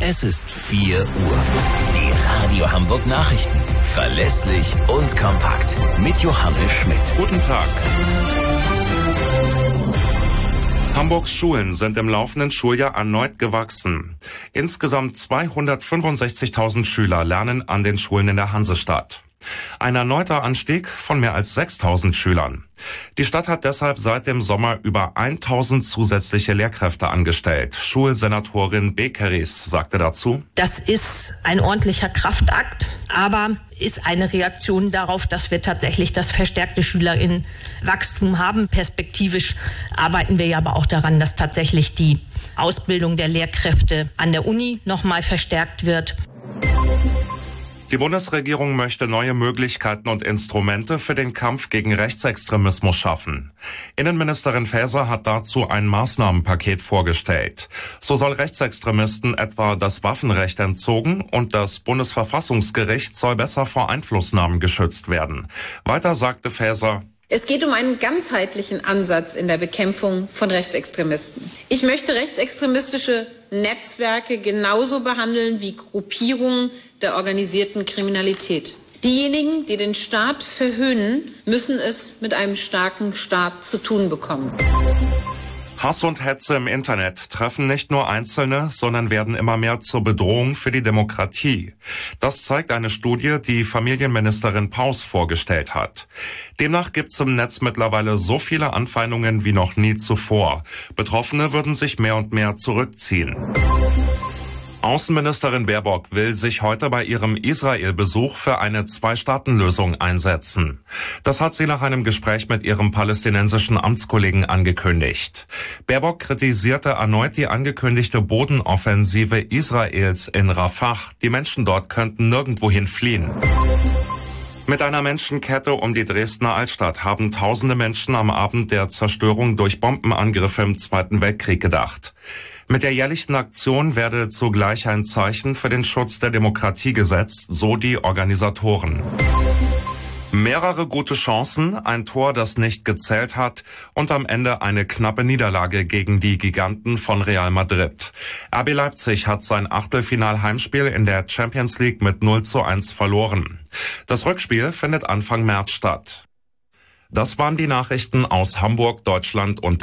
Es ist 4 Uhr. Die Radio Hamburg Nachrichten. Verlässlich und kompakt. Mit Johannes Schmidt. Guten Tag. Hamburgs Schulen sind im laufenden Schuljahr erneut gewachsen. Insgesamt 265.000 Schüler lernen an den Schulen in der Hansestadt. Ein erneuter Anstieg von mehr als 6.000 Schülern. Die Stadt hat deshalb seit dem Sommer über 1.000 zusätzliche Lehrkräfte angestellt. Schulsenatorin Bekeris sagte dazu: Das ist ein ordentlicher Kraftakt, aber ist eine Reaktion darauf, dass wir tatsächlich das verstärkte Schülerinnenwachstum haben. Perspektivisch arbeiten wir ja aber auch daran, dass tatsächlich die Ausbildung der Lehrkräfte an der Uni nochmal verstärkt wird. Die Bundesregierung möchte neue Möglichkeiten und Instrumente für den Kampf gegen Rechtsextremismus schaffen. Innenministerin Faeser hat dazu ein Maßnahmenpaket vorgestellt. So soll Rechtsextremisten etwa das Waffenrecht entzogen und das Bundesverfassungsgericht soll besser vor Einflussnahmen geschützt werden. Weiter sagte Faeser: Es geht um einen ganzheitlichen Ansatz in der Bekämpfung von Rechtsextremisten. Ich möchte rechtsextremistische Netzwerke genauso behandeln wie Gruppierungen der organisierten Kriminalität. Diejenigen, die den Staat verhöhnen, müssen es mit einem starken Staat zu tun bekommen. Hass und Hetze im Internet treffen nicht nur Einzelne, sondern werden immer mehr zur Bedrohung für die Demokratie. Das zeigt eine Studie, die Familienministerin Paus vorgestellt hat. Demnach gibt es im Netz mittlerweile so viele Anfeindungen wie noch nie zuvor. Betroffene würden sich mehr und mehr zurückziehen. Außenministerin Baerbock will sich heute bei ihrem Israel-Besuch für eine Zwei-Staaten-Lösung einsetzen. Das hat sie nach einem Gespräch mit ihrem palästinensischen Amtskollegen angekündigt. Baerbock kritisierte erneut die angekündigte Bodenoffensive Israels in Rafah. Die Menschen dort könnten nirgendwohin fliehen. Mit einer Menschenkette um die Dresdner Altstadt haben tausende Menschen am Abend der Zerstörung durch Bombenangriffe im Zweiten Weltkrieg gedacht. Mit der jährlichen Aktion werde zugleich ein Zeichen für den Schutz der Demokratie gesetzt, so die Organisatoren. Mehrere gute Chancen, ein Tor, das nicht gezählt hat und am Ende eine knappe Niederlage gegen die Giganten von Real Madrid. RB Leipzig hat sein Achtelfinal-Heimspiel in der Champions League mit 0:1 verloren. Das Rückspiel findet Anfang März statt. Das waren die Nachrichten aus Hamburg, Deutschland und